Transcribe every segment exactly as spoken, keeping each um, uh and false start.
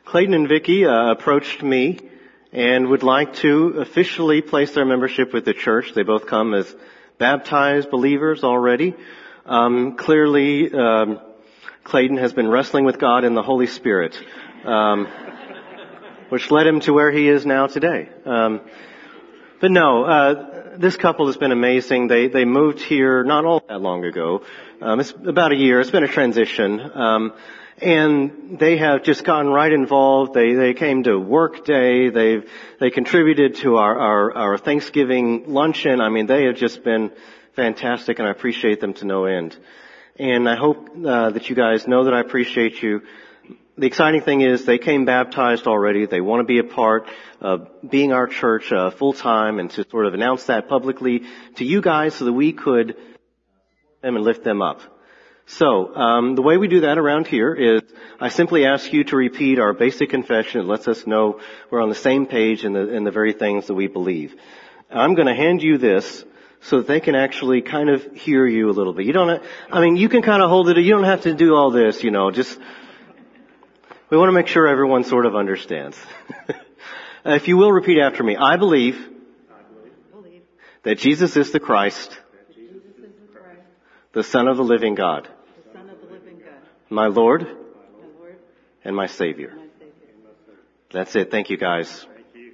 Clayton and Vicky uh, approached me and would like to officially place their membership with the church. They both come as baptized believers already. Um, clearly, um, Clayton has been wrestling with God in the Holy Spirit, um, which led him to where he is now today. Um, but no, uh, this couple has been amazing. They they moved here not all that long ago. Um, it's about a year. It's been a transition. Um, And they have just gotten right involved. They they came to work day. They've they contributed to our, our our Thanksgiving luncheon. I mean, they have just been fantastic, and I appreciate them to no end. And I hope uh, that you guys know that I appreciate you. The exciting thing is they came baptized already. They want to be a part of being our church uh, full time, and to sort of announce that publicly to you guys so that we could support them and lift them up. So, um, the way we do that around here is I simply ask you to repeat our basic confession. It lets us know we're on the same page in the, in the very things that we believe. I'm going to hand you this so that they can actually kind of hear you a little bit. You don't, I mean, you can kind of hold it. You don't have to do all this, you know, just, we want to make sure everyone sort of understands. If you will repeat after me. I believe, I believe that Jesus is the Christ, Jesus is the Christ, the Son of the living God. My Lord, my Lord and my Savior. my Savior. That's it. Thank you, guys. Thank you.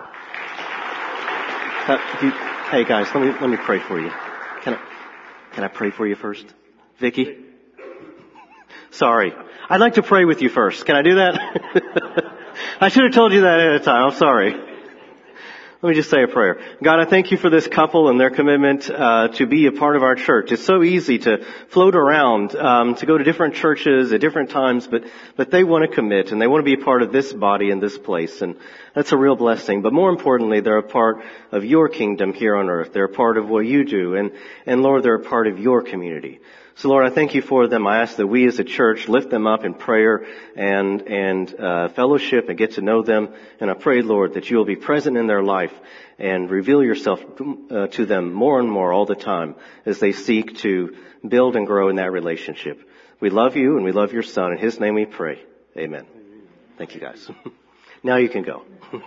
Uh, you, hey, guys, let me let me pray for you. Can I can I pray for you first, Vicky? Sorry, I'd like to pray with you first. Can I do that? I should have told you that ahead of time. I'm sorry. Let me just say a prayer. God, I thank you for this couple and their commitment uh, to be a part of our church. It's so easy to float around, um, to go to different churches at different times, but but they want to commit and they want to be a part of this body in this place, and that's a real blessing. But more importantly, they're a part of your kingdom here on earth. They're a part of what you do, and and Lord, they're a part of your community. So Lord, I thank you for them. I ask that we as a church lift them up in prayer and and uh, fellowship and get to know them. And I pray, Lord, that you will be present in their life and reveal yourself uh, to them more and more all the time as they seek to build and grow in that relationship. We love you and we love your Son. In his name we pray. Amen. Thank you, guys. Now you can go.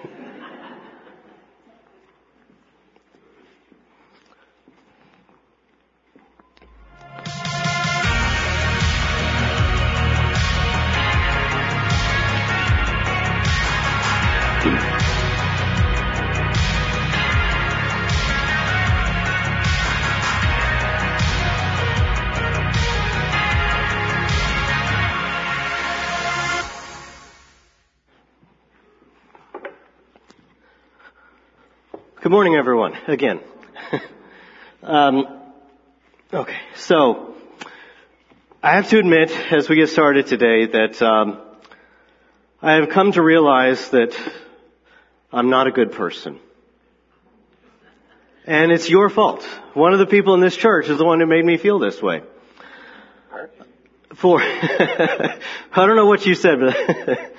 Good morning, everyone, again. um, okay, so I have to admit, as we get started today, that um, I have come to realize that I'm not a good person. And it's your fault. One of the people in this church is the one who made me feel this way. For, I don't know what you said, but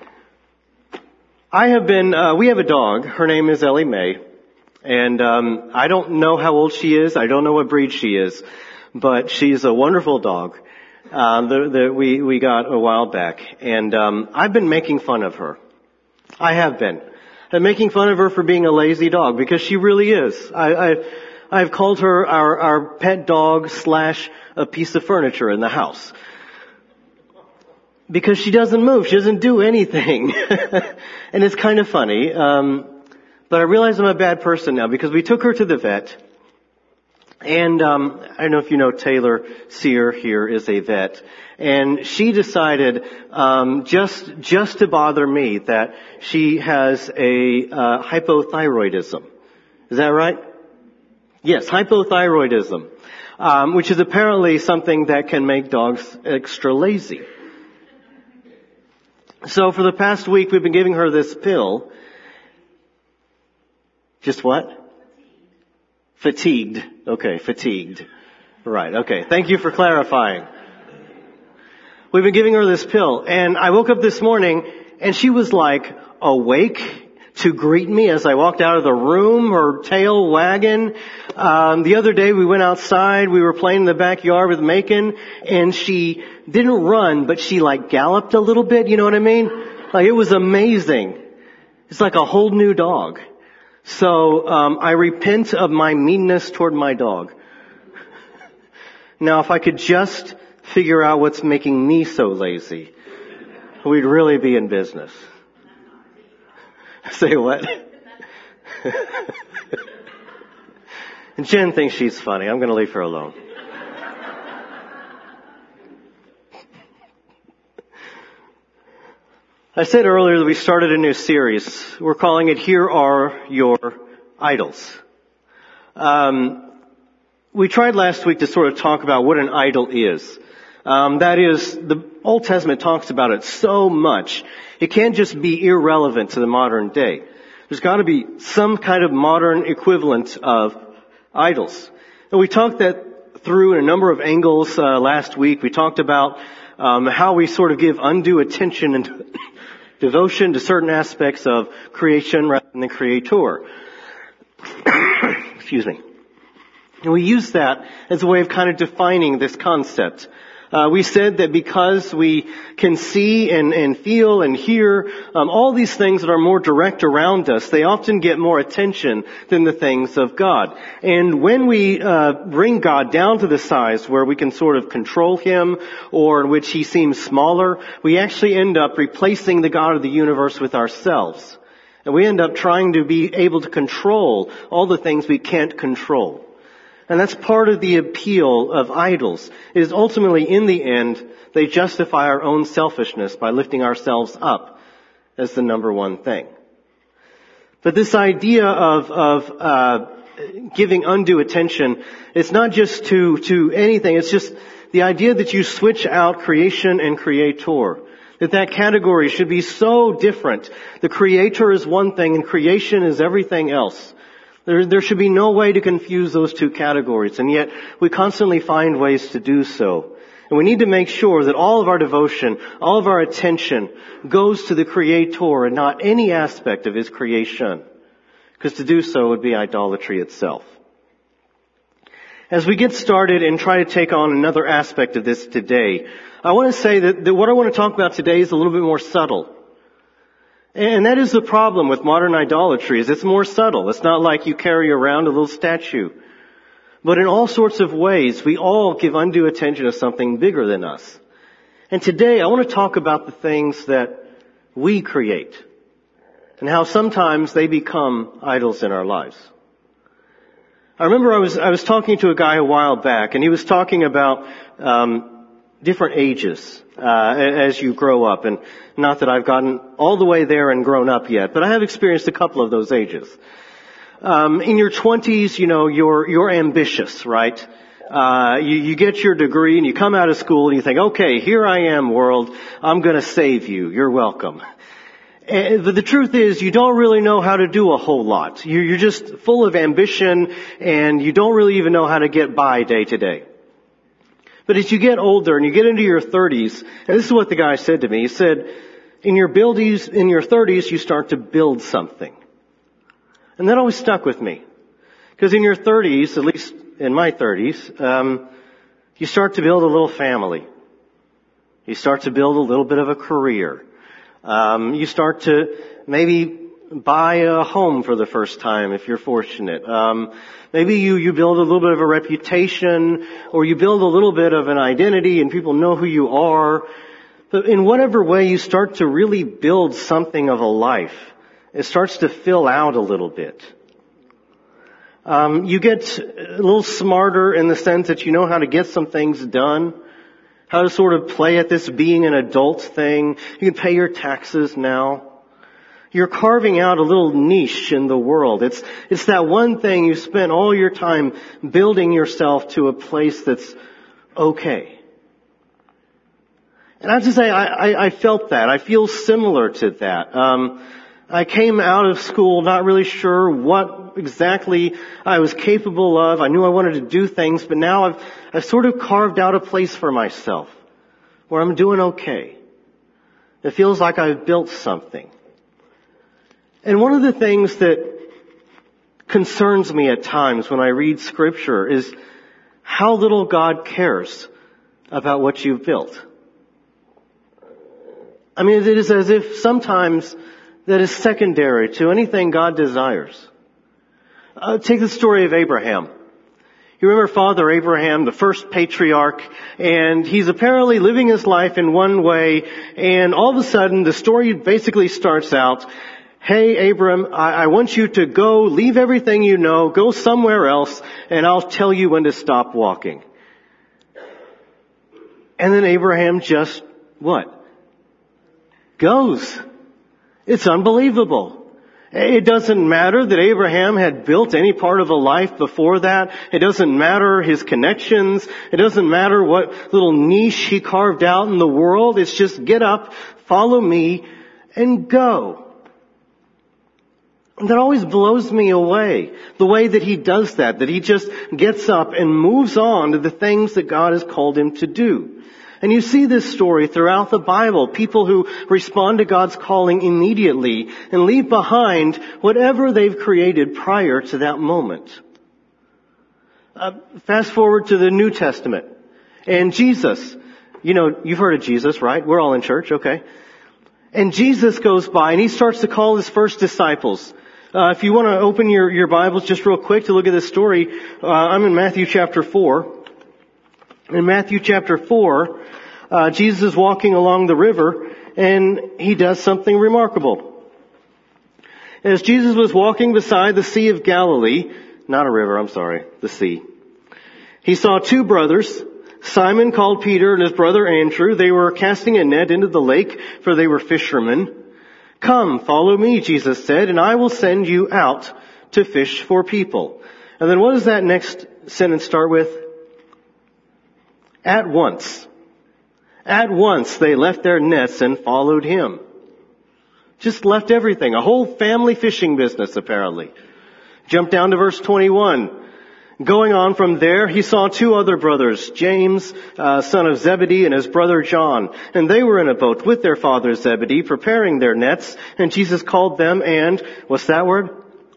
I have been, uh, we have a dog. Her name is Ellie Mae. And um I don't know how old she is. I don't know what breed she is. But she's a wonderful dog uh, that, that we, we got a while back. And um I've been making fun of her. I have been. I'm making fun of her for being a lazy dog, because she really is. I, I, I've called her our, our pet dog slash a piece of furniture in the house. Because she doesn't move. She doesn't do anything. And it's kind of funny. Um But I realize I'm a bad person now, because we took her to the vet. And um I don't know if you know Taylor Sear here is a vet. And she decided um just just to bother me that she has a uh hypothyroidism. Is that right? Yes, hypothyroidism. Um which is apparently something that can make dogs extra lazy. So for the past week we've been giving her this pill. Just what? Fatigued. Fatigued. Okay, fatigued. Right, okay. Thank you for clarifying. We've been giving her this pill, and I woke up this morning, and she was like awake to greet me as I walked out of the room, her tail wagging. Um, the other day we went outside, we were playing in the backyard with Macon, and she didn't run, but she like galloped a little bit, you know what I mean? Like, it was amazing. It's like a whole new dog. So, um, I repent of my meanness toward my dog. Now, if I could just figure out what's making me so lazy, we'd really be in business. Say what? And Jen thinks she's funny. I'm going to leave her alone. I said earlier that we started a new series. We're calling it Here Are Your Idols. Um, we tried last week to sort of talk about what an idol is. Um, that is, the Old Testament talks about it so much. It can't just be irrelevant to the modern day. There's got to be some kind of modern equivalent of idols. And we talked that through in a number of angles uh, last week. We talked about um, how we sort of give undue attention and devotion to certain aspects of creation rather than the Creator. Excuse me. And we use that as a way of kind of defining this concept. Uh, we said that because we can see and, and feel and hear um, all these things that are more direct around us, they often get more attention than the things of God. And when we uh, bring God down to the size where we can sort of control Him, or in which He seems smaller, we actually end up replacing the God of the universe with ourselves. And we end up trying to be able to control all the things we can't control. And that's part of the appeal of idols, is ultimately in the end, they justify our own selfishness by lifting ourselves up as the number one thing. But this idea of, of, uh, giving undue attention, it's not just to, to anything, it's just the idea that you switch out creation and creator. That that category should be so different. The creator is one thing and creation is everything else. There, there should be no way to confuse those two categories, and yet we constantly find ways to do so. And we need to make sure that all of our devotion, all of our attention goes to the Creator and not any aspect of His creation. Because to do so would be idolatry itself. As we get started and try to take on another aspect of this today, I want to say that, that what I want to talk about today is a little bit more subtle. And that is the problem with modern idolatry, is it's more subtle. It's not like you carry around a little statue. But in all sorts of ways, we all give undue attention to something bigger than us. And today, I want to talk about the things that we create and how sometimes they become idols in our lives. I remember I was I was talking to a guy a while back, and he was talking about um different ages uh as you grow up. And not that I've gotten all the way there and grown up yet, but I have experienced a couple of those ages. Um in your twenties, you know, you're you're ambitious, right? Uh you, you get your degree and you come out of school and you think, okay, here I am, world. I'm going to save you. You're welcome. And the truth is, you don't really know how to do a whole lot. You're just full of ambition, and you don't really even know how to get by day to day. But as you get older and you get into your thirties, and this is what the guy said to me. He said, in your buildies, in your thirties, you start to build something. And that always stuck with me. Because in your thirties, at least in my thirties, um, you start to build a little family. You start to build a little bit of a career. Um, you start to maybe buy a home for the first time if you're fortunate. Um, maybe you, you build a little bit of a reputation, or you build a little bit of an identity and people know who you are. But in whatever way you start to really build something of a life, it starts to fill out a little bit. Um, you get a little smarter in the sense that you know how to get some things done. How to sort of play at this being an adult thing. You can pay your taxes now. You're carving out a little niche in the world. It's, it's that one thing you spent all your time building yourself to a place that's okay. And I have to say, I, I, I felt that. I feel similar to that. Um, I came out of school not really sure what exactly I was capable of. I knew I wanted to do things, but now I've, I've sort of carved out a place for myself where I'm doing okay. It feels like I've built something. And one of the things that concerns me at times when I read Scripture is how little God cares about what you've built. I mean, it is as if sometimes that is secondary to anything God desires. Uh, take the story of Abraham. You remember Father Abraham, the first patriarch, and he's apparently living his life in one way, and all of a sudden the story basically starts out, hey Abram, I, I want you to go, leave everything you know, go somewhere else, and I'll tell you when to stop walking. And then Abraham just, what? Goes. It's unbelievable. It doesn't matter that Abraham had built any part of a life before that. It doesn't matter his connections. It doesn't matter what little niche he carved out in the world. It's just get up, follow me, and go. And that always blows me away. The way that he does that, that he just gets up and moves on to the things that God has called him to do. And you see this story throughout the Bible. People who respond to God's calling immediately and leave behind whatever they've created prior to that moment. Uh, fast forward to the New Testament. And Jesus, you know, you've heard of Jesus, right? We're all in church, okay? And Jesus goes by and he starts to call his first disciples. Uh, if you want to open your, your Bibles just real quick to look at this story, uh, I'm in Matthew chapter four. In Matthew chapter four, uh, Jesus is walking along the river and he does something remarkable. As Jesus was walking beside the Sea of Galilee, not a river, I'm sorry, the sea, he saw two brothers, Simon called Peter and his brother Andrew. They were casting a net into the lake, for they were fishermen. Come, follow me, Jesus said, and I will send you out to fish for people. And then what does that next sentence start with? At once. At once they left their nets and followed him. Just left everything. A whole family fishing business, apparently. Jump down to verse twenty-one. Going on from there, he saw two other brothers, James, uh, son of Zebedee, and his brother John. And they were in a boat with their father Zebedee, preparing their nets. And Jesus called them and, what's that word?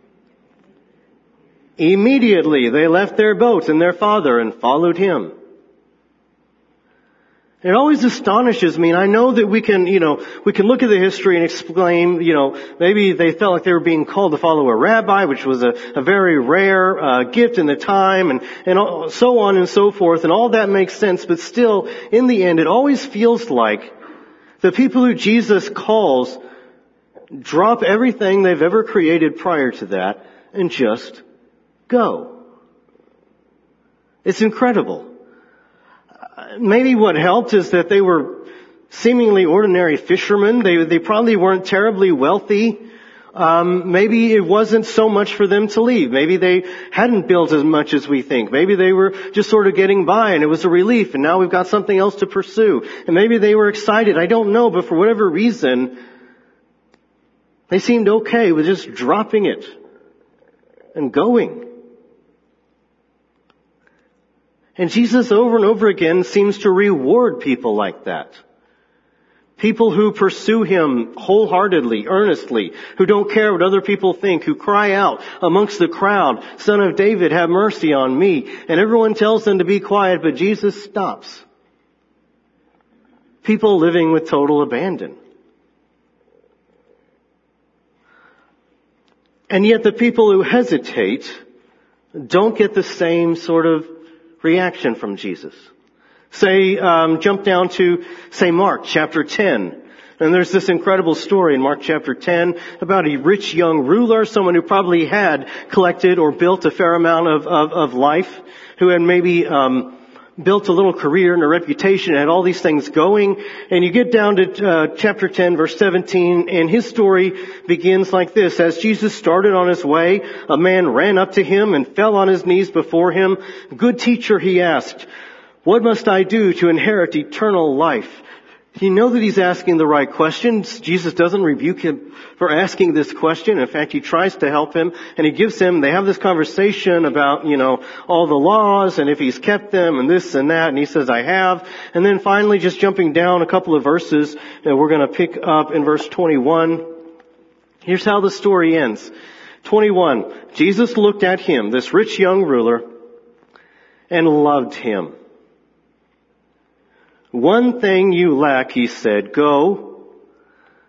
Immediately they left their boat and their father and followed him. It always astonishes me, and I know that we can, you know, we can look at the history and explain, you know, maybe they felt like they were being called to follow a rabbi, which was a, a very rare uh, gift in the time, and, and all, so on and so forth, and all that makes sense, but still, in the end, it always feels like the people who Jesus calls drop everything they've ever created prior to that and just go. It's incredible. Maybe what helped is that they were seemingly ordinary fishermen. They they probably weren't terribly wealthy. Um, maybe it wasn't so much for them to leave. Maybe they hadn't built as much as we think. Maybe they were just sort of getting by and it was a relief and now we've got something else to pursue. And maybe they were excited. I don't know, but for whatever reason, they seemed okay with just dropping it and going. And Jesus over and over again seems to reward people like that. People who pursue him wholeheartedly, earnestly, who don't care what other people think, who cry out amongst the crowd, Son of David, have mercy on me. And everyone tells them to be quiet, but Jesus stops. People living with total abandon. And yet the people who hesitate don't get the same sort of reaction from Jesus. Say, um, jump down to, say, Mark chapter ten. And there's this incredible story in Mark chapter ten about a rich young ruler, someone who probably had collected or built a fair amount of, of, of life, who had maybe, um, built a little career and a reputation and had all these things going. And you get down to uh, chapter ten, verse seventeen, and his story begins like this. As Jesus started on his way, a man ran up to him and fell on his knees before him. Good teacher, he asked, what must I do to inherit eternal life? You know that he's asking the right questions. Jesus doesn't rebuke him for asking this question. In fact, he tries to help him, and he gives him, they have this conversation about, you know, all the laws and if he's kept them and this and that, and he says, I have. And then finally, just jumping down a couple of verses, and we're going to pick up in verse twenty-one. Here's how the story ends. twenty-one, Jesus looked at him, this rich young ruler, and loved him. One thing you lack, he said, go,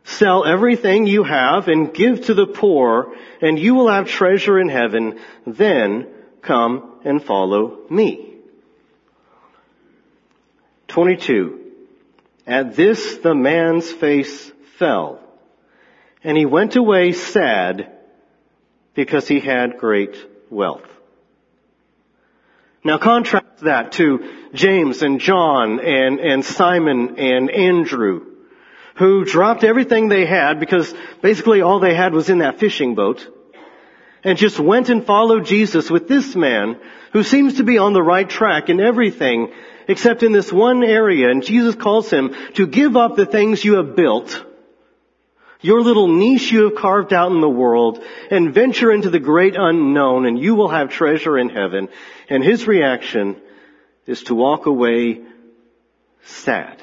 Sell everything you have and give to the poor, and you will have treasure in heaven. Then come and follow me. twenty-two. At this the man's face fell, and he went away sad because he had great wealth. Now contrast that to James and John and, and Simon and Andrew, who dropped everything they had because basically all they had was in that fishing boat, and just went and followed Jesus with this man who seems to be on the right track in everything except in this one area. And Jesus calls him to give up the things you have built, your little niche you have carved out in the world, and venture into the great unknown, and you will have treasure in heaven. And his reaction is to walk away sad.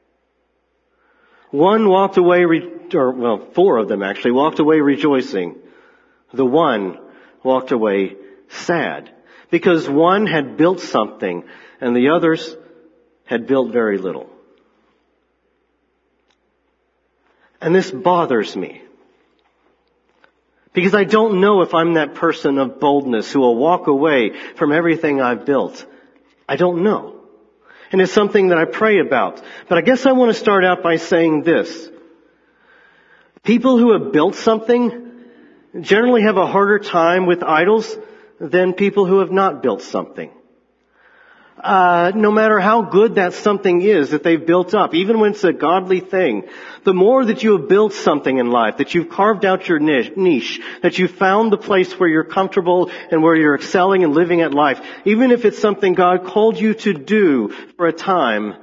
One walked away, re- or well, four of them actually walked away rejoicing. The one walked away sad because one had built something and the others had built very little. And this bothers me because I don't know if I'm that person of boldness who will walk away from everything I've built. I don't know. And it's something that I pray about. But I guess I want to start out by saying this. People who have built something generally have a harder time with idols than people who have not built something. Uh, no matter how good that something is that they've built up, even when it's a godly thing, the more that you have built something in life, that you've carved out your niche, that you've found the place where you're comfortable and where you're excelling and living at life, even if it's something God called you to do for a time,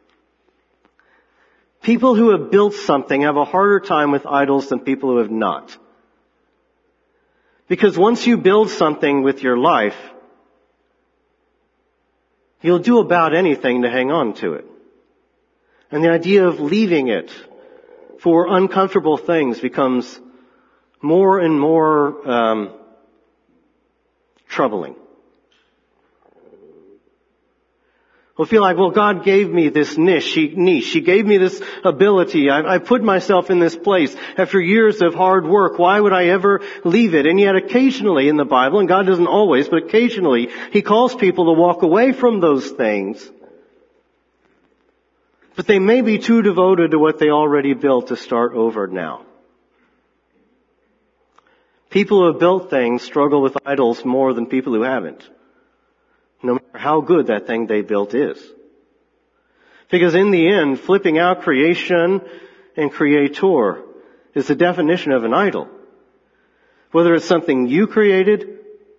people who have built something have a harder time with idols than people who have not. Because once you build something with your life, you'll do about anything to hang on to it. And the idea of leaving it for uncomfortable things becomes more and more um, troubling. We'll feel like, well, God gave me this niche. He, niche. He gave me this ability. I, I put myself in this place after years of hard work. Why would I ever leave it? And yet occasionally in the Bible, and God doesn't always, but occasionally, He calls people to walk away from those things. But they may be too devoted to what they already built to start over now. People who have built things struggle with idols more than people who haven't, no matter how good that thing they built is. Because in the end, flipping out creation and creator is the definition of an idol. Whether it's something you created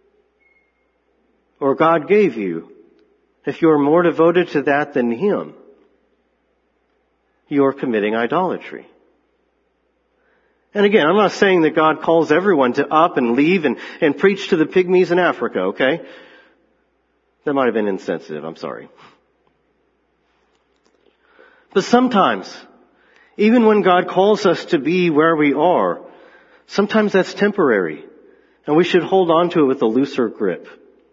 or God gave you, if you're more devoted to that than Him, you're committing idolatry. And again, I'm not saying that God calls everyone to up and leave and, and preach to the pygmies in Africa, okay? That might have been insensitive, I'm sorry. But sometimes, even when God calls us to be where we are, sometimes that's temporary, and we should hold on to it with a looser grip.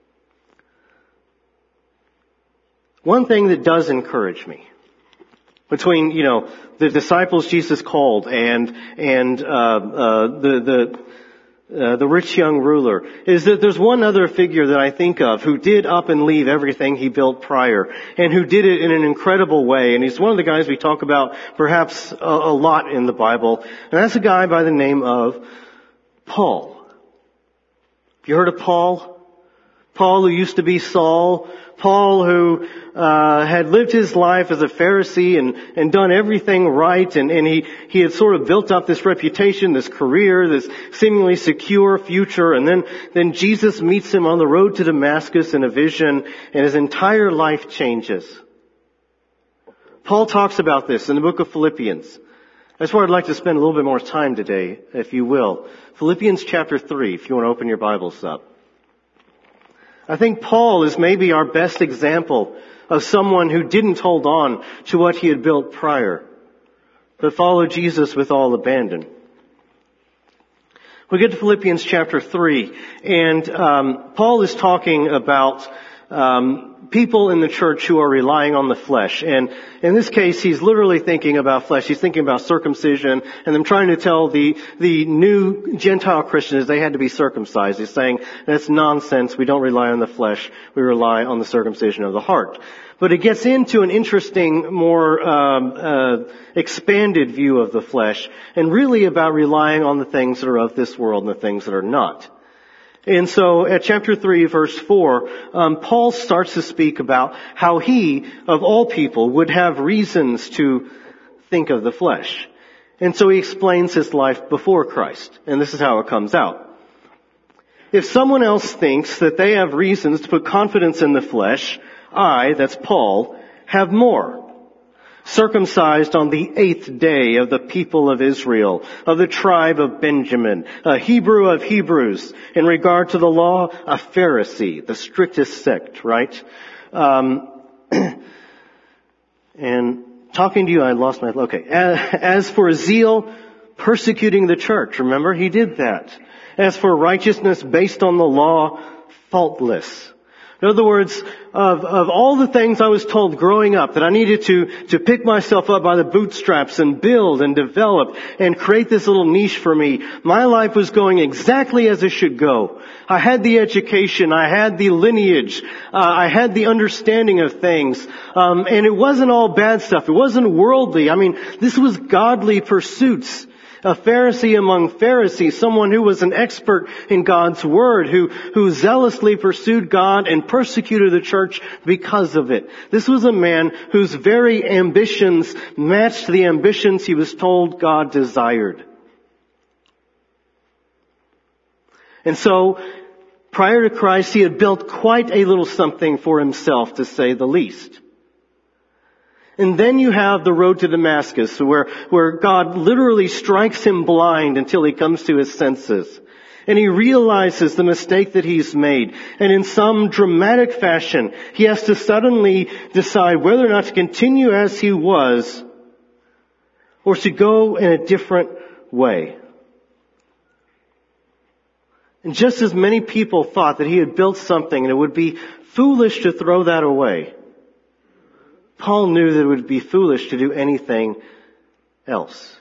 One thing that does encourage me, between, you know, the disciples Jesus called and, and, uh, uh, the, the, Uh, the rich young ruler, is that there's one other figure that I think of who did up and leave everything he built prior, and who did it in an incredible way. And he's one of the guys we talk about perhaps a, a lot in the Bible. And that's a guy by the name of Paul. Have you heard of Paul? Paul who used to be Saul. Paul who uh had lived his life as a Pharisee and, and done everything right, and, and he, he had sort of built up this reputation, this career, this seemingly secure future, and then, then Jesus meets him on the road to Damascus in a vision, and his entire life changes. Paul talks about this in the book of Philippians. That's where I'd like to spend a little bit more time today, if you will. Philippians chapter three, if you want to open your Bibles up. I think Paul is maybe our best example of someone who didn't hold on to what he had built prior, but followed Jesus with all abandon. We get to Philippians chapter three, and um, Paul is talking about um, people in the church who are relying on the flesh. And in this case, he's literally thinking about flesh. He's thinking about circumcision, and them trying to tell the the new Gentile Christians they had to be circumcised. He's saying that's nonsense. We don't rely on the flesh. We rely on the circumcision of the heart. But it gets into an interesting, more um, uh, expanded view of the flesh, and really about relying on the things that are of this world and the things that are not. And so at chapter three, verse four, um, Paul starts to speak about how he, of all people, would have reasons to think of the flesh. And so he explains his life before Christ. And this is how it comes out. If someone else thinks that they have reasons to put confidence in the flesh, I, that's Paul, have more. Circumcised on the eighth day of the people of Israel, of the tribe of Benjamin, a Hebrew of Hebrews, in regard to the law, a Pharisee, the strictest sect, right? Um, and talking to you, I lost my, okay. As for zeal, persecuting the church, remember, he did that. As for righteousness based on the law, faultless. In other words, of, of all the things I was told growing up that I needed to, to pick myself up by the bootstraps and build and develop and create this little niche for me, my life was going exactly as it should go. I had the education, I had the lineage, uh, I had the understanding of things, um, and it wasn't all bad stuff. It wasn't worldly. I mean, this was godly pursuits. A Pharisee among Pharisees, someone who was an expert in God's Word, who, who zealously pursued God and persecuted the church because of it. This was a man whose very ambitions matched the ambitions he was told God desired. And so, prior to Christ, he had built quite a little something for himself, to say the least. And then you have the road to Damascus, where, where God literally strikes him blind until he comes to his senses. And he realizes the mistake that he's made. And in some dramatic fashion, he has to suddenly decide whether or not to continue as he was, or to go in a different way. And just as many people thought that he had built something and it would be foolish to throw that away, Paul knew that it would be foolish to do anything else.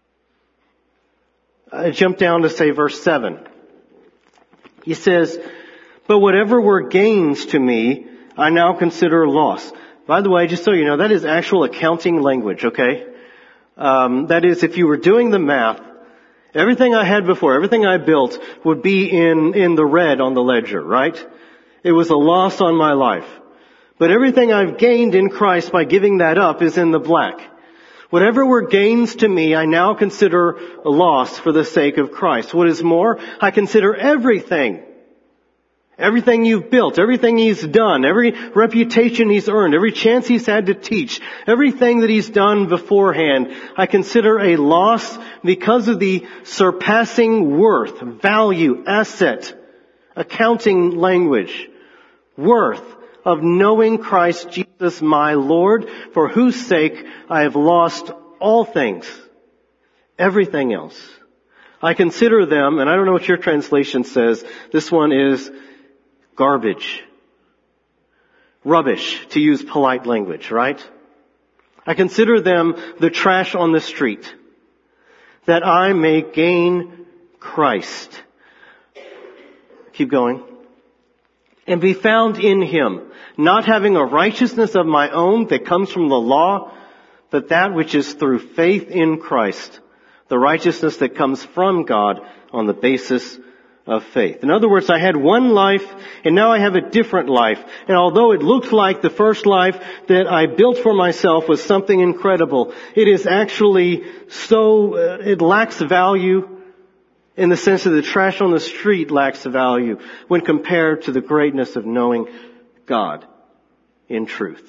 I jump down to say verse seven. He says, but whatever were gains to me, I now consider loss. By the way, just so you know, that is actual accounting language, okay? Um, that is, if you were doing the math, everything I had before, everything I built would be in, in the red on the ledger, right? It was a loss on my life. But everything I've gained in Christ by giving that up is in the black. Whatever were gains to me, I now consider a loss for the sake of Christ. What is more, I consider everything. Everything you've built, everything he's done, every reputation he's earned, every chance he's had to teach, everything that he's done beforehand, I consider a loss because of the surpassing worth, value, asset, accounting language, worth of knowing Christ Jesus my Lord, for whose sake I have lost all things, everything else. I consider them, and I don't know what your translation says, this one is garbage. Rubbish, to use polite language, right? I consider them the trash on the street, that I may gain Christ. Keep going. And be found in him, not having a righteousness of my own that comes from the law, but that which is through faith in Christ, the righteousness that comes from God on the basis of faith. In other words, I had one life, and now I have a different life. And although it looked like the first life that I built for myself was something incredible, it is actually so, uh, it lacks value in the sense that the trash on the street lacks value when compared to the greatness of knowing God in truth.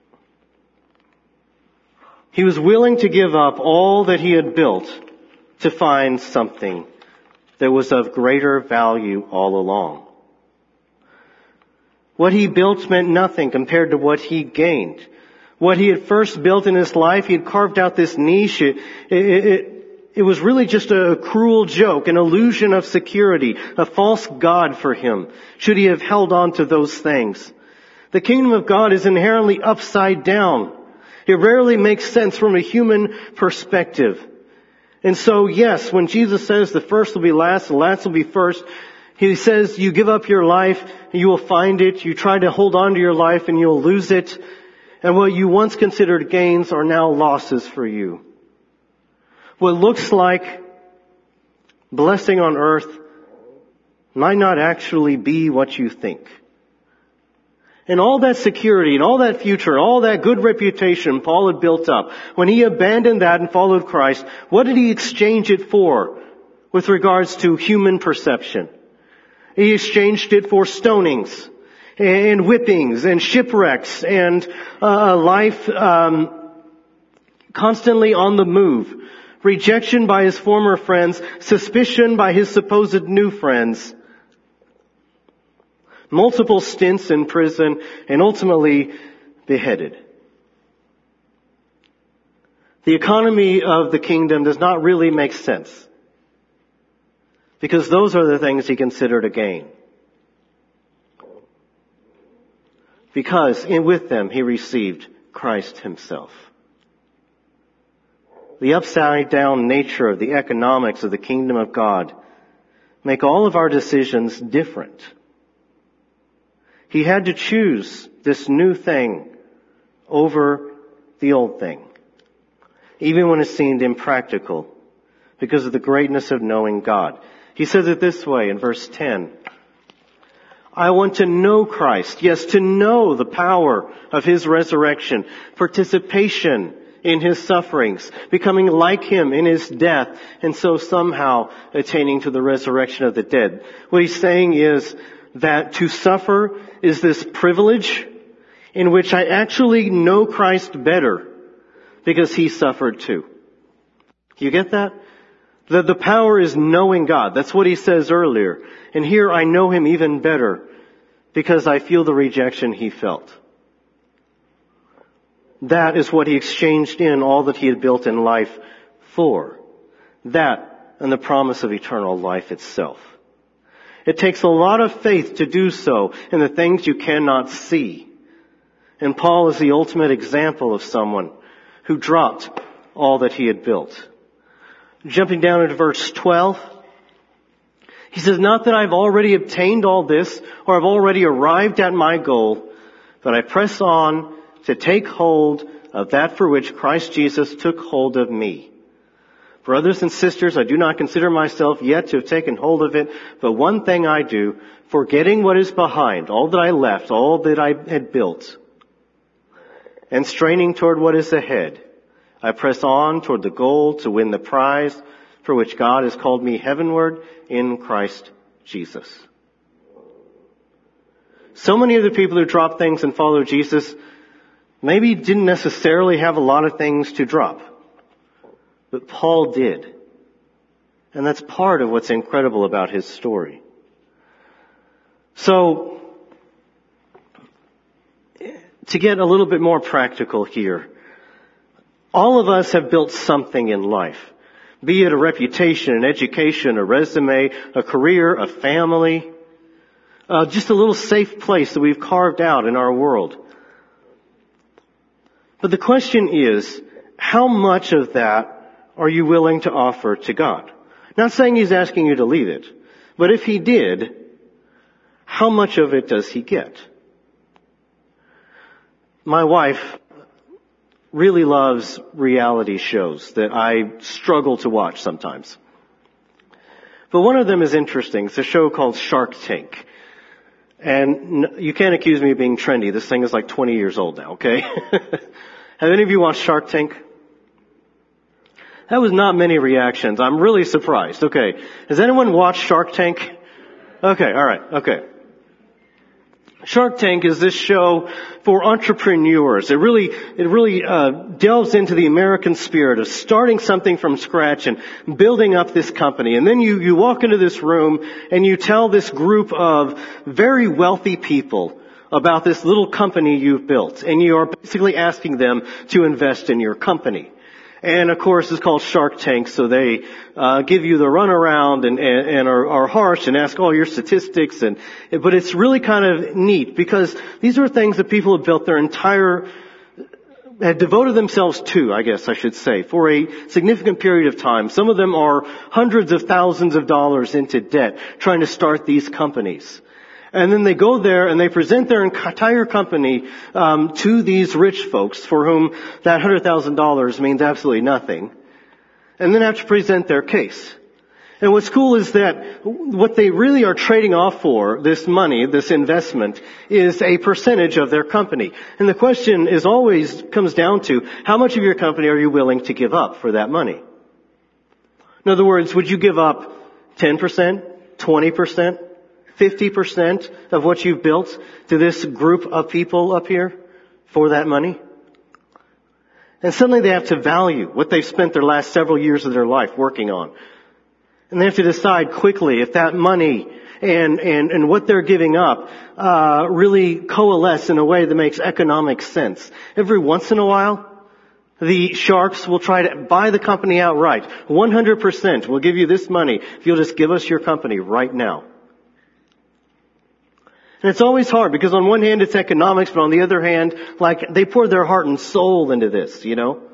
He was willing to give up all that he had built to find something that was of greater value all along. What he built meant nothing compared to what he gained. What he had first built in his life, he had carved out this niche. It, it, it, It was really just a cruel joke, an illusion of security, a false god for him, should he have held on to those things. The kingdom of God is inherently upside down. It rarely makes sense from a human perspective. And so, yes, when Jesus says the first will be last, the last will be first, He says you give up your life, you will find it. You try to hold on to your life and you'll lose it. And what you once considered gains are now losses for you. What looks like blessing on earth might not actually be what you think. And all that security and all that future, all that good reputation Paul had built up, when he abandoned that and followed Christ, what did he exchange it for with regards to human perception? He exchanged it for stonings and whippings and shipwrecks and a life um, constantly on the move, rejection by his former friends, suspicion by his supposed new friends, multiple stints in prison, and ultimately beheaded. The economy of the kingdom does not really make sense, because those are the things he considered a gain. Because in, with them he received Christ himself. The upside down nature of the economics of the kingdom of God make all of our decisions different. He had to choose this new thing over the old thing, even when it seemed impractical, because of the greatness of knowing God. He says it this way in verse ten. I want to know Christ. Yes, to know the power of His resurrection, participation in His sufferings, becoming like Him in His death, and so somehow attaining to the resurrection of the dead. What he's saying is that to suffer is this privilege in which I actually know Christ better because He suffered too. You get that? The, the power is knowing God. That's what he says earlier. And here I know Him even better because I feel the rejection He felt. That is what he exchanged in all that he had built in life for. That and the promise of eternal life itself. It takes a lot of faith to do so in the things you cannot see. And Paul is the ultimate example of someone who dropped all that he had built. Jumping down into verse twelve, he says, not that I've already obtained all this or I've already arrived at my goal, but I press on to take hold of that for which Christ Jesus took hold of me. Brothers and sisters, I do not consider myself yet to have taken hold of it, but one thing I do, forgetting what is behind, all that I left, all that I had built, and straining toward what is ahead, I press on toward the goal to win the prize for which God has called me heavenward in Christ Jesus. So many of the people who drop things and follow Jesus maybe didn't necessarily have a lot of things to drop. But Paul did. And that's part of what's incredible about his story. So, to get a little bit more practical here, all of us have built something in life. Be it a reputation, an education, a resume, a career, a family, uh, just a little safe place that we've carved out in our world. But the question is, how much of that are you willing to offer to God? Not saying He's asking you to leave it, but if He did, how much of it does He get? My wife really loves reality shows that I struggle to watch sometimes. But one of them is interesting. It's a show called Shark Tank. And you can't accuse me of being trendy. This thing is like twenty years old now, okay? Have any of you watched Shark Tank? That was not many reactions. I'm really surprised. Okay. Has anyone watched Shark Tank? Okay, alright, okay. Shark Tank is this show for entrepreneurs. It really, it really uh, delves into the American spirit of starting something from scratch and building up this company. And then you, you walk into this room and you tell this group of very wealthy people about this little company you've built. And you are basically asking them to invest in your company. And of course, it's called Shark Tank, so they uh, give you the runaround and, and, and are, are harsh and ask all your statistics. And but it's really kind of neat because these are things that people have built their entire, had devoted themselves to, I guess I should say, for a significant period of time. Some of them are hundreds of thousands of dollars into debt trying to start these companies. And then they go there and they present their entire company um, to these rich folks for whom that one hundred thousand dollars means absolutely nothing. And then have to present their case. And what's cool is that what they really are trading off for, this money, this investment, is a percentage of their company. And the question is always comes down to, how much of your company are you willing to give up for that money? In other words, would you give up ten percent, twenty percent? fifty percent of what you've built to this group of people up here for that money? And suddenly they have to value what they've spent their last several years of their life working on. And they have to decide quickly if that money and, and, and what they're giving up, uh, really coalesce in a way that makes economic sense. Every once in a while, the sharks will try to buy the company outright. one hundred percent we'll give you this money if you'll just give us your company right now. And it's always hard because on one hand it's economics, but on the other hand, like, they pour their heart and soul into this, you know?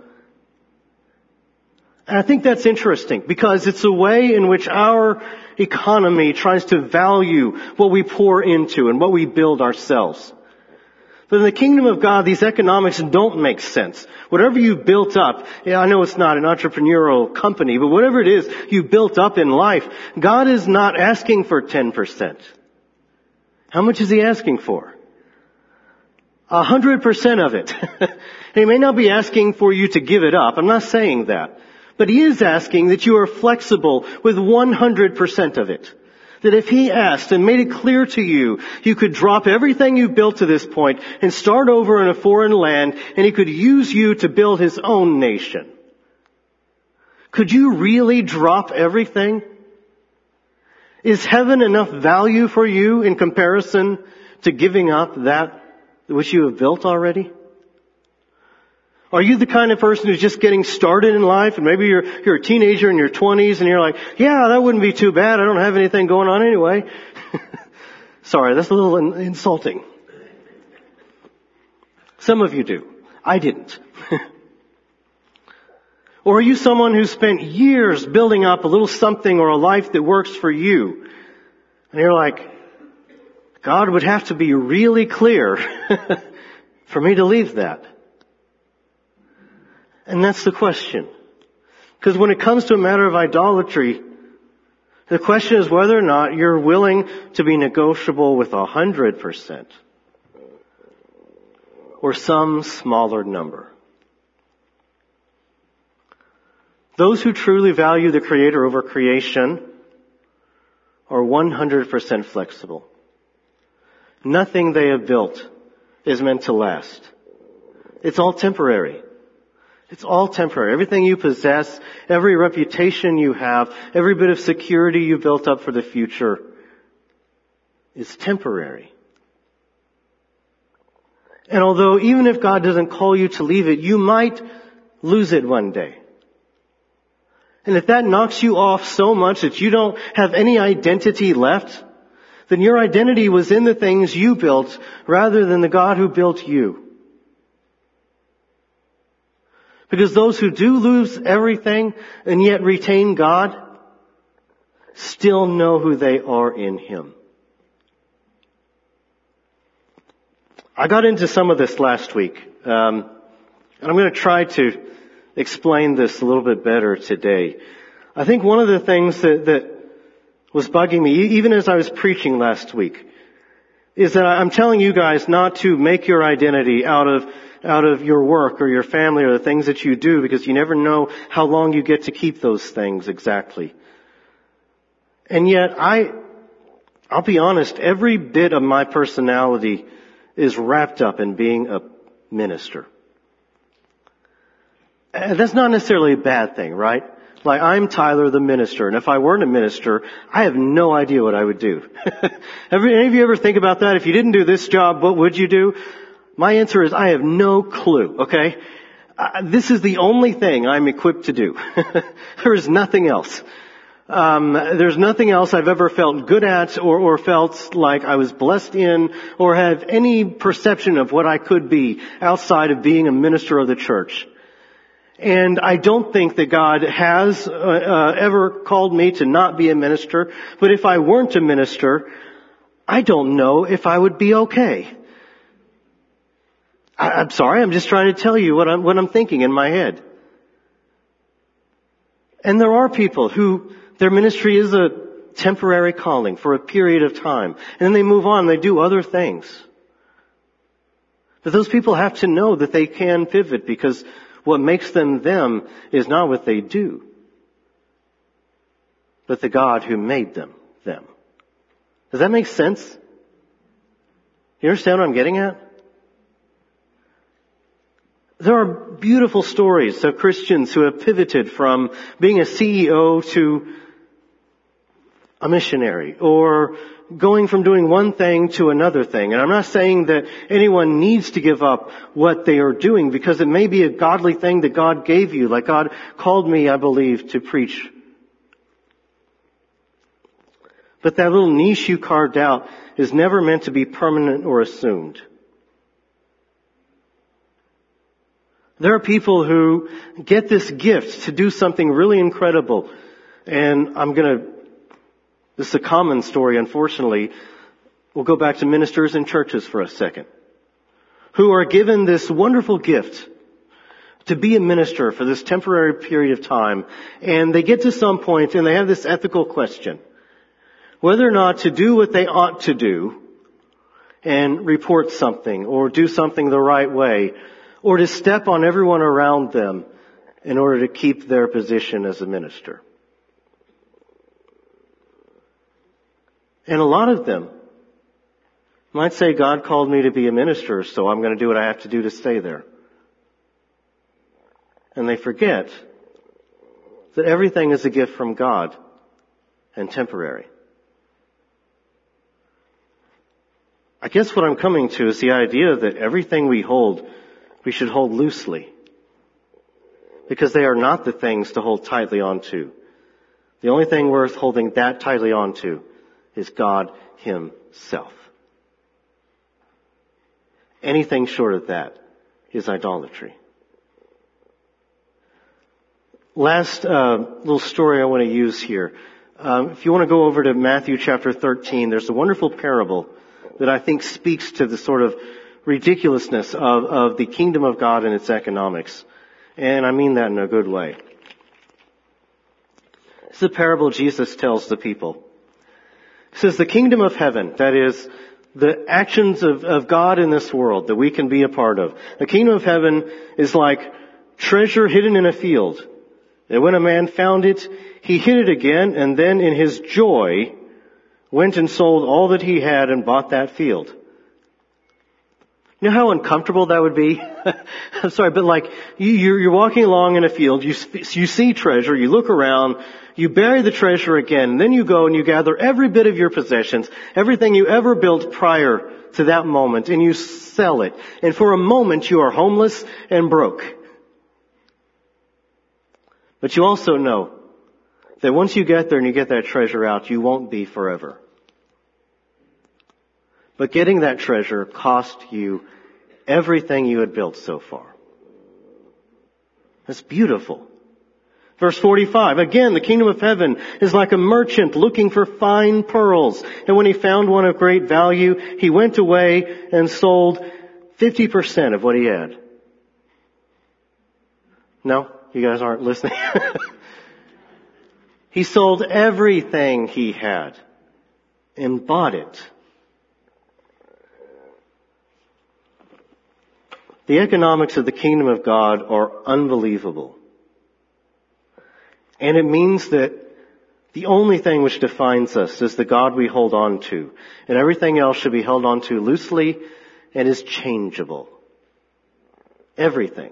And I think that's interesting because it's a way in which our economy tries to value what we pour into and what we build ourselves. But in the kingdom of God, these economics don't make sense. Whatever you built up, yeah, I know it's not an entrepreneurial company, but whatever it is you built up in life, God is not asking for ten percent. How much is He asking for? A hundred percent of it. He may not be asking for you to give it up. I'm not saying that. But He is asking that you are flexible with one hundred percent of it. That if He asked and made it clear to you, you could drop everything you've built to this point and start over in a foreign land, and He could use you to build His own nation. Could you really drop everything? Is heaven enough value for you in comparison to giving up that which you have built already? Are you the kind of person who's just getting started in life and maybe you're, you're a teenager in your twenties and you're like, yeah, that wouldn't be too bad. I don't have anything going on anyway. Sorry, that's a little in- insulting. Some of you do. I didn't. Or are you someone who spent years building up a little something or a life that works for you? And you're like, God would have to be really clear for me to leave that. And that's the question. Because when it comes to a matter of idolatry, the question is whether or not you're willing to be negotiable with a hundred percent or some smaller number. Those who truly value the Creator over creation are one hundred percent flexible. Nothing they have built is meant to last. It's all temporary. It's all temporary. Everything you possess, every reputation you have, every bit of security you built up for the future is temporary. And although even if God doesn't call you to leave it, you might lose it one day. And if that knocks you off so much that you don't have any identity left, then your identity was in the things you built rather than the God who built you. Because those who do lose everything and yet retain God still know who they are in Him. I got into some of this last week, um, and I'm going to try to explain this a little bit better today. I think one of the things that, that was bugging me, even as I was preaching last week, is that I'm telling you guys not to make your identity out of out of your work or your family or the things that you do, because you never know how long you get to keep those things exactly. And yet, I, I'll be honest, every bit of my personality is wrapped up in being a minister. And that's not necessarily a bad thing, right? Like, I'm Tyler the minister, and if I weren't a minister, I have no idea what I would do. Any of you ever think about that? If you didn't do this job, what would you do? My answer is, I have no clue, okay? Uh, this is the only thing I'm equipped to do. There is nothing else. Um, there's nothing else I've ever felt good at or, or felt like I was blessed in or have any perception of what I could be outside of being a minister of the church. And I don't think that God has uh, uh, ever called me to not be a minister, but if I weren't a minister, I don't know if I would be okay. I, I'm sorry, I'm just trying to tell you what I'm, what I'm thinking in my head. And there are people who their ministry is a temporary calling for a period of time. And then they move on, they do other things. But those people have to know that they can pivot because what makes them them is not what they do, but the God who made them them. Does that make sense? You understand what I'm getting at? There are beautiful stories of Christians who have pivoted from being a C E O to a missionary, or going from doing one thing to another thing. And I'm not saying that anyone needs to give up what they are doing, because it may be a godly thing that God gave you, like God called me, I believe, to preach. But that little niche you carved out is never meant to be permanent or assumed. There are people who get this gift to do something really incredible. And I'm going to, this is a common story, unfortunately. We'll go back to ministers in churches for a second, who are given this wonderful gift to be a minister for this temporary period of time. And they get to some point and they have this ethical question, whether or not to do what they ought to do and report something or do something the right way, or to step on everyone around them in order to keep their position as a minister. And a lot of them might say, God called me to be a minister, so I'm going to do what I have to do to stay there. And they forget that everything is a gift from God and temporary. I guess what I'm coming to is the idea that everything we hold, we should hold loosely, because they are not the things to hold tightly onto. The only thing worth holding that tightly onto is God Himself. Anything short of that is idolatry. Last uh, little story I want to use here. Um, if you want to go over to Matthew chapter thirteen, there's a wonderful parable that I think speaks to the sort of ridiculousness of, of the kingdom of God and its economics. And I mean that in a good way. It's a parable Jesus tells the people. He says the kingdom of heaven, that is, the actions of, of God in this world that we can be a part of. The kingdom of heaven is like treasure hidden in a field. And when a man found it, he hid it again, and then in his joy went and sold all that he had and bought that field. You know how uncomfortable that would be? I'm sorry, but like, you, you're, you're walking along in a field, you, you see treasure, you look around, you bury the treasure again, and then you go and you gather every bit of your possessions, everything you ever built prior to that moment, and you sell it. And for a moment you are homeless and broke. But you also know that once you get there and you get that treasure out, you won't be forever. But getting that treasure cost you everything you had built so far. That's beautiful. Verse forty-five, again, the kingdom of heaven is like a merchant looking for fine pearls. And when he found one of great value, he went away and sold fifty percent of what he had. No? You guys aren't listening? He sold everything he had and bought it. The economics of the kingdom of God are unbelievable. And it means that the only thing which defines us is the God we hold on to. And everything else should be held on to loosely and is changeable. Everything.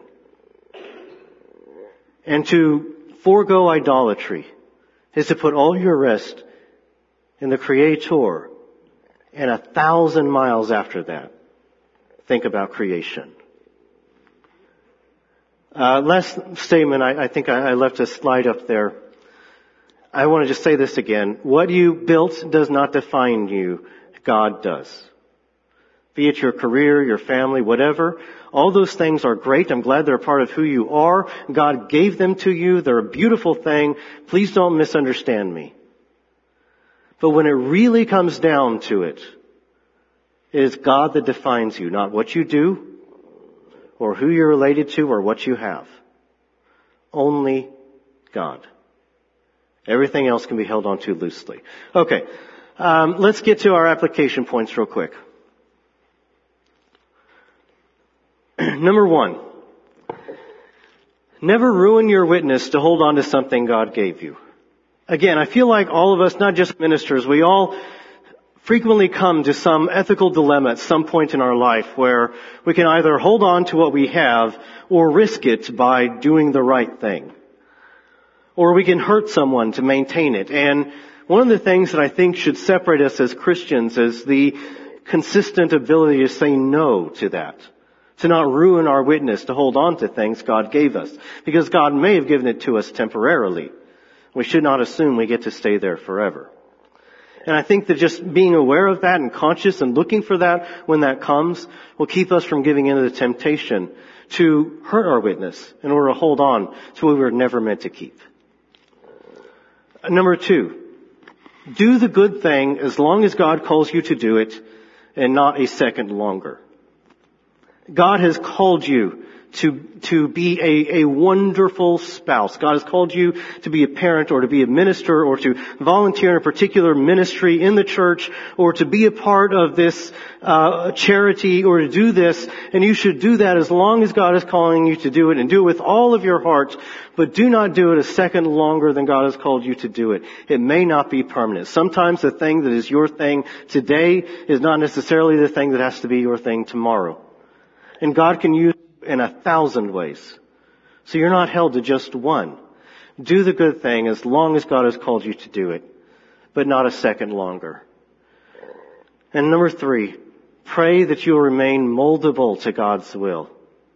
And to forego idolatry is to put all your rest in the Creator, and a thousand miles after that, think about creation. Uh, last statement, I, I think I, I left a slide up there. I want to just say this again. What you built does not define you. God does. Be it your career, your family, whatever. All those things are great. I'm glad they're a part of who you are. God gave them to you. They're a beautiful thing. Please don't misunderstand me. But when it really comes down to it, it is God that defines you, not what you do, or who you're related to, or what you have. Only God. Everything else can be held on too loosely. Okay, um, let's get to our application points real quick. Number one, never ruin your witness to hold on to something God gave you. Again, I feel like all of us, not just ministers, we all frequently come to some ethical dilemma at some point in our life where we can either hold on to what we have or risk it by doing the right thing. Or we can hurt someone to maintain it. And one of the things that I think should separate us as Christians is the consistent ability to say no to that. To not ruin our witness, to hold on to things God gave us. Because God may have given it to us temporarily. We should not assume we get to stay there forever. And I think that just being aware of that and conscious and looking for that when that comes will keep us from giving into the temptation to hurt our witness in order to hold on to what we were never meant to keep. Number two, do the good thing as long as God calls you to do it and not a second longer. God has called you to, to be a, a wonderful spouse. God has called you to be a parent or to be a minister or to volunteer in a particular ministry in the church or to be a part of this uh, charity or to do this. And you should do that as long as God is calling you to do it and do it with all of your heart. But do not do it a second longer than God has called you to do it. It may not be permanent. Sometimes the thing that is your thing today is not necessarily the thing that has to be your thing tomorrow. And God can use it in a thousand ways. So you're not held to just one. Do the good thing as long as God has called you to do it, but not a second longer. And number three, pray that you will remain moldable to God's will.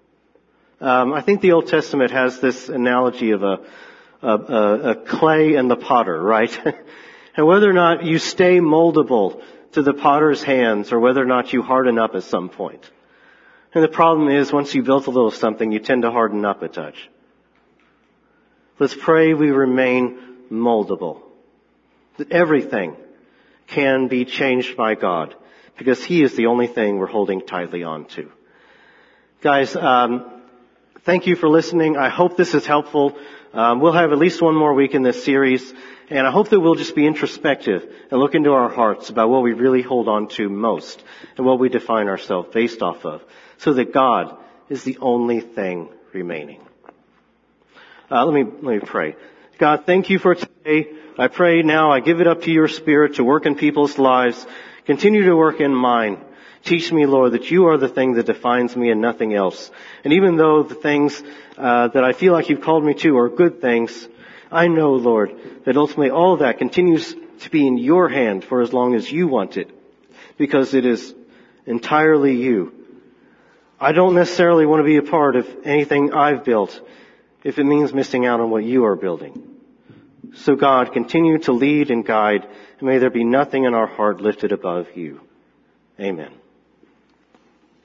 Um, I think the Old Testament has this analogy of a, a, a, a clay and the potter, right? And whether or not you stay moldable to the potter's hands or whether or not you harden up at some point. And the problem is, once you built a little something, you tend to harden up a touch. Let's pray we remain moldable. That everything can be changed by God, because He is the only thing we're holding tightly on to. Guys, um, thank you for listening. I hope this is helpful. Um, we'll have at least one more week in this series, and I hope that we'll just be introspective and look into our hearts about what we really hold on to most and what we define ourselves based off of, so that God is the only thing remaining. Uh, let me, let me pray. God, thank you for today. I pray now, I give it up to your Spirit to work in people's lives. Continue to work in mine. Teach me, Lord, that you are the thing that defines me and nothing else. And even though the things uh, that I feel like you've called me to are good things, I know, Lord, that ultimately all of that continues to be in your hand for as long as you want it, because it is entirely you. I don't necessarily want to be a part of anything I've built if it means missing out on what you are building. So God, continue to lead and guide, and may there be nothing in our heart lifted above you. Amen.